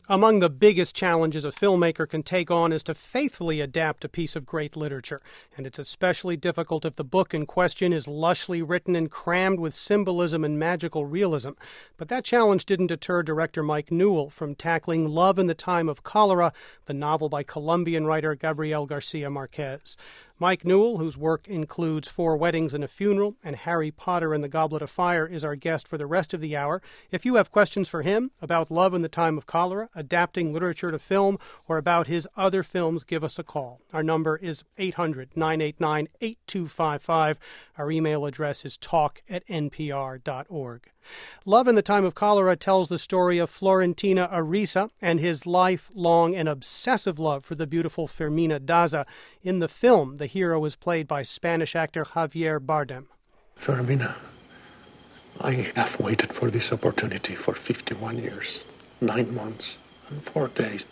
Among the biggest challenges a filmmaker can take on is to faithfully adapt a piece of great literature, and it's especially difficult if the book in question is lushly written and crammed with symbolism and magical realism. But that challenge didn't deter director Mike Newell from tackling Love in the Time of Cholera, the novel by Colombian writer Gabriel Garcia Marquez. Mike Newell, whose work includes Four Weddings and a Funeral and Harry Potter and the Goblet of Fire, is our guest for the rest of the hour. If you have questions for him about Love in the Time of Cholera, adapting literature to film, or about his other films, give us a call. Our number is 800-989-8255. Our email address is talk@npr.org. Love in the Time of Cholera tells the story of Florentino Ariza and his lifelong and obsessive love for the beautiful Fermina Daza. In the film, the hero is played by Spanish actor Javier Bardem. Fermina, I have waited for this opportunity for 51 years, 9 months, and 4 days.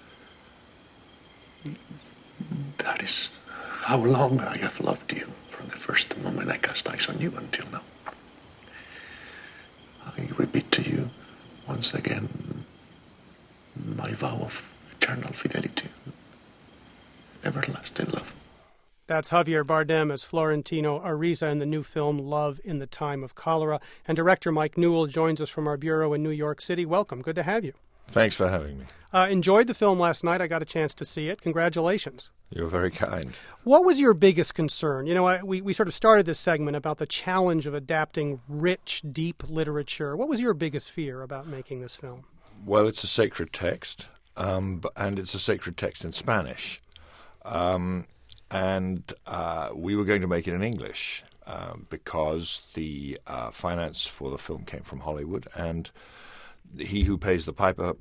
That is how long I have loved you from the first moment I cast eyes on you until now. I repeat to you once again my vow of eternal fidelity, everlasting love. That's Javier Bardem as Florentino Ariza in the new film Love in the Time of Cholera. And director Mike Newell joins us from our bureau in New York City. Welcome. Good to have you. Thanks for having me. Enjoyed the film last night. I got a chance to see it. Congratulations. You're very kind. What was your biggest concern? You know, we sort of started this segment about the challenge of adapting rich, deep literature. What was your biggest fear about making this film? Well, it's a sacred text, and it's a sacred text in Spanish. We were going to make it in English because the finance for the film came from Hollywood, and he who pays the piper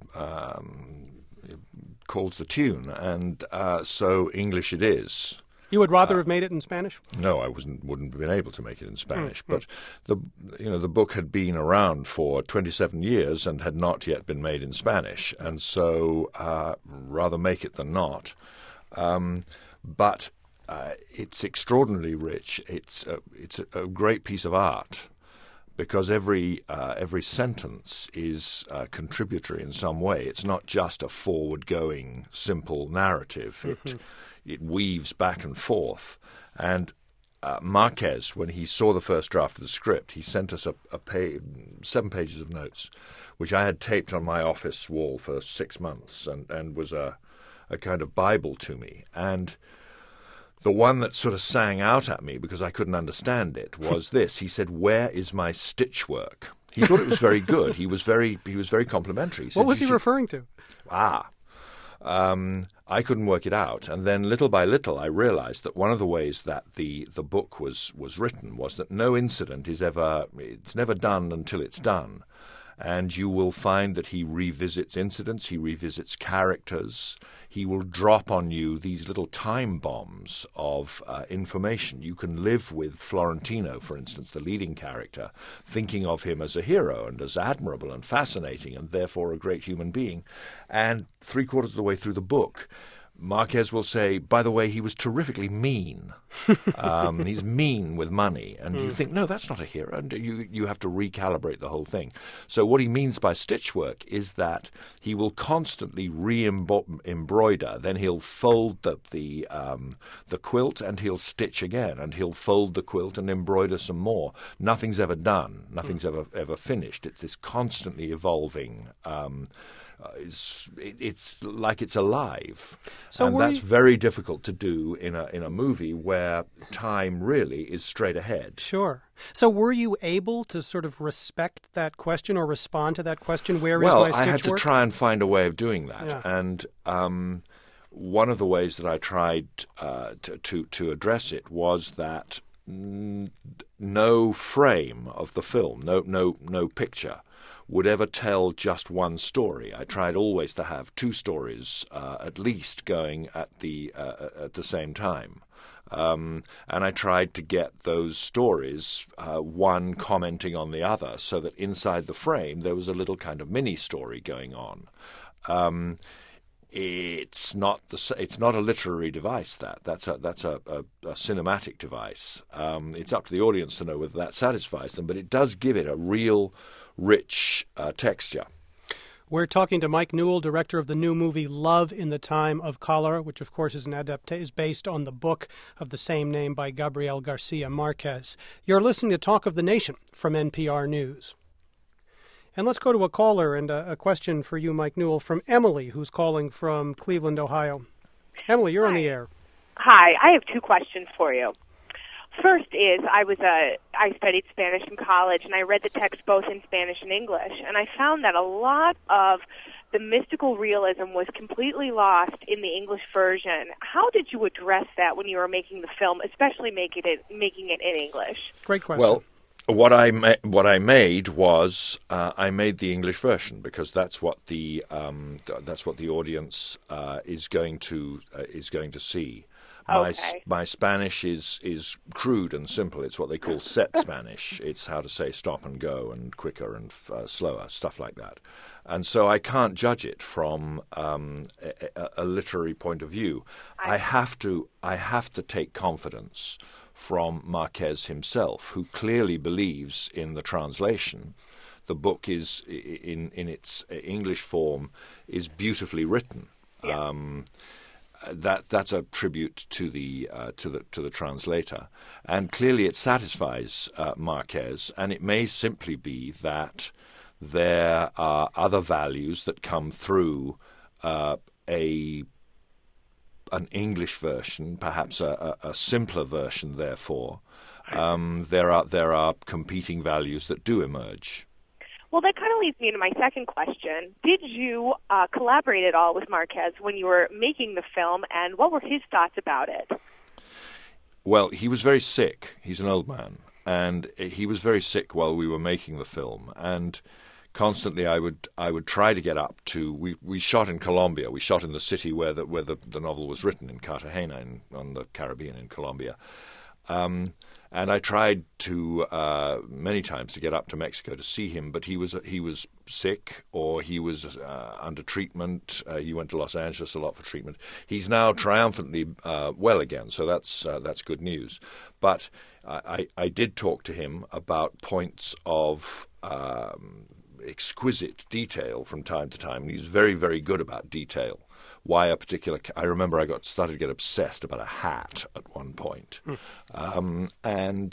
calls the tune, and so English it is. You would rather have made it in Spanish? No, I wouldn't have been able to make it in Spanish. But the book had been around for 27 years and had not yet been made in Spanish, and so rather make it than not. But it's extraordinarily rich. It's a great piece of art, because every sentence is contributory in some way. It's not just a forward-going, simple narrative. It weaves back and forth. And Marquez, when he saw the first draft of the script, he sent us 7 pages of notes, which I had taped on my office wall for 6 months, and was a kind of Bible to me. And the one that sort of sang out at me, because I couldn't understand it, was this. He said, "Where is my stitch work?" He thought it was very good. He was very complimentary. He said, what was he referring to? I couldn't work it out. And then little by little I realized that one of the ways that the book was written was that no incident it's never done until it's done. And you will find that he revisits incidents, he revisits characters. He will drop on you these little time bombs of information. You can live with Florentino, for instance, the leading character, thinking of him as a hero and as admirable and fascinating and therefore a great human being. And 3/4 of the way through the book, Marquez will say, by the way, he was terrifically mean. He's mean with money. And you think, no, that's not a hero. And you have to recalibrate the whole thing. So what he means by stitch work is that he will constantly embroider. Then he'll fold the quilt and he'll stitch again. And he'll fold the quilt and embroider some more. Nothing's ever done. Nothing's ever finished. It's this constantly evolving it's like it's alive, and that's very difficult to do in a movie where time really is straight ahead. Sure. So were you able to sort of respect that question or respond to that question? Where is my stitch work? Well, I had to try and find a way of doing that, yeah. And one of the ways that I tried to address it was that no frame of the film, no picture, would ever tell just one story. I tried always to have 2 stories at least going at the same time. And I tried to get those stories, one commenting on the other, so that inside the frame there was a little kind of mini story going on. It's not a literary device. That's a cinematic device. It's up to the audience to know whether that satisfies them, but it does give it a real rich texture. We're talking to Mike Newell, director of the new movie Love in the Time of Cholera, which, of course, is based on the book of the same name by Gabriel Garcia Marquez. You're listening to Talk of the Nation from NPR News. And let's go to a caller and a question for you, Mike Newell, from Emily, who's calling from Cleveland, Ohio. Emily, you're on the air. Hi, I have two questions for you. First is, I studied Spanish in college, and I read the text both in Spanish and English, and I found that a lot of the mystical realism was completely lost in the English version. How did you address that when you were making the film, especially making it in English? Great question. Well, what I made was I made the English version because that's what the audience is going to see. My Spanish is crude and simple. It's what they call set Spanish. It's how to say stop and go and quicker and slower, stuff like that. And so I can't judge it from a literary point of view. I have to take confidence from Marquez himself, who clearly believes in the translation. The book is in its English form is beautifully written. Yeah. That's a tribute to the translator, and clearly it satisfies Marquez. And it may simply be that there are other values that come through an English version, perhaps a simpler version. Therefore, there are competing values that do emerge. Well, that kind of leads me into my second question. Did you collaborate at all with Marquez when you were making the film, and what were his thoughts about it? Well, he was very sick. He's an old man, and he was very sick while we were making the film. And constantly, I would try to get up to. We shot in Colombia. We shot in the city where the novel was written, in Cartagena, on the Caribbean in Colombia. And I tried to many times to get up to Mexico to see him, but he was sick or he was under treatment. He went to Los Angeles a lot for treatment. He's now triumphantly well again, so that's good news. But I did talk to him about points of exquisite detail from time to time, and he's very, very good about detail. Why a particular? I remember I started to get obsessed about a hat at one point, and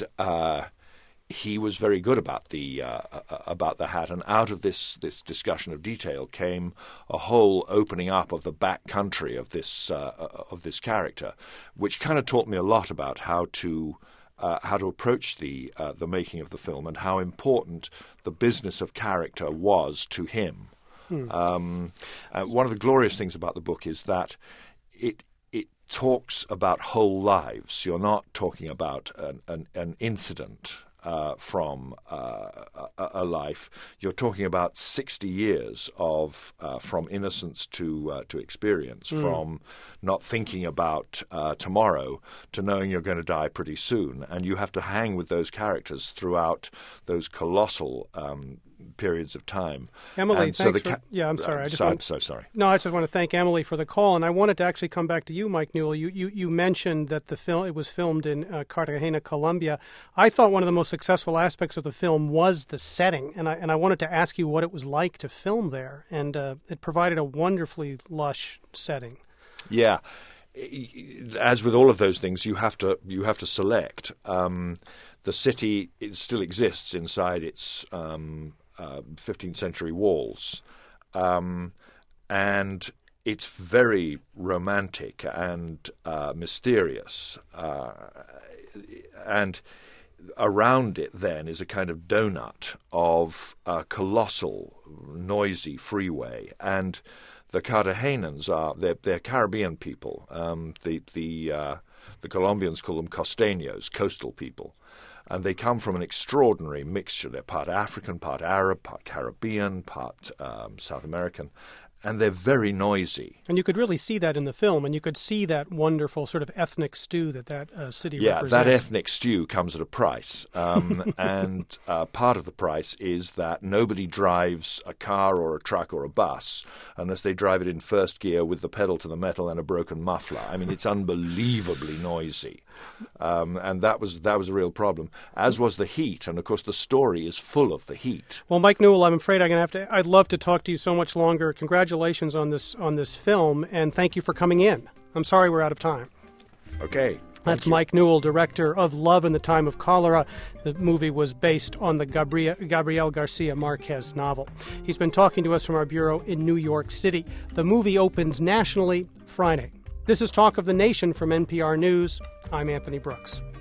he was very good about the hat. And out of this discussion of detail came a whole opening up of the back country of this character, which kind of taught me a lot about how to approach the making of the film and how important the business of character was to him. One of the glorious things about the book is that it talks about whole lives. You're not talking about an incident from a life. You're talking about 60 years of from innocence to experience, from not thinking about tomorrow to knowing you're going to die pretty soon, and you have to hang with those characters throughout those colossal periods of time. Emily, and thanks I'm sorry. I'm so sorry. No, I just want to thank Emily for the call, and I wanted to actually come back to you, Mike Newell. You mentioned that it was filmed in Cartagena, Colombia. I thought one of the most successful aspects of the film was the setting, and I wanted to ask you what it was like to film there, and it provided a wonderfully lush setting. Yeah. As with all of those things, you have to select. The city still exists inside its 15th century walls, and it's very romantic and mysterious, and around it then is a kind of donut of a colossal, noisy freeway, and the Cartagenans they're Caribbean people. The Colombians call them costeños, coastal people. And they come from an extraordinary mixture. They're part African, part Arab, part Caribbean, part South American. and they're very noisy. And you could really see that in the film, and you could see that wonderful sort of ethnic stew that city represents. Yeah, that ethnic stew comes at a price. And part of the price is that nobody drives a car or a truck or a bus unless they drive it in first gear with the pedal to the metal and a broken muffler. I mean, it's unbelievably noisy. And that was a real problem, as was the heat. And, of course, the story is full of the heat. Well, Mike Newell, I'm afraid I'd love to talk to you so much longer. Congratulations on this film, and thank you for coming in. I'm sorry we're out of time. Okay. That's Mike Newell, director of Love in the Time of Cholera. The movie was based on the Gabriel Garcia Marquez novel. He's been talking to us from our bureau in New York City. The movie opens nationally Friday. This is Talk of the Nation from NPR News. I'm Anthony Brooks.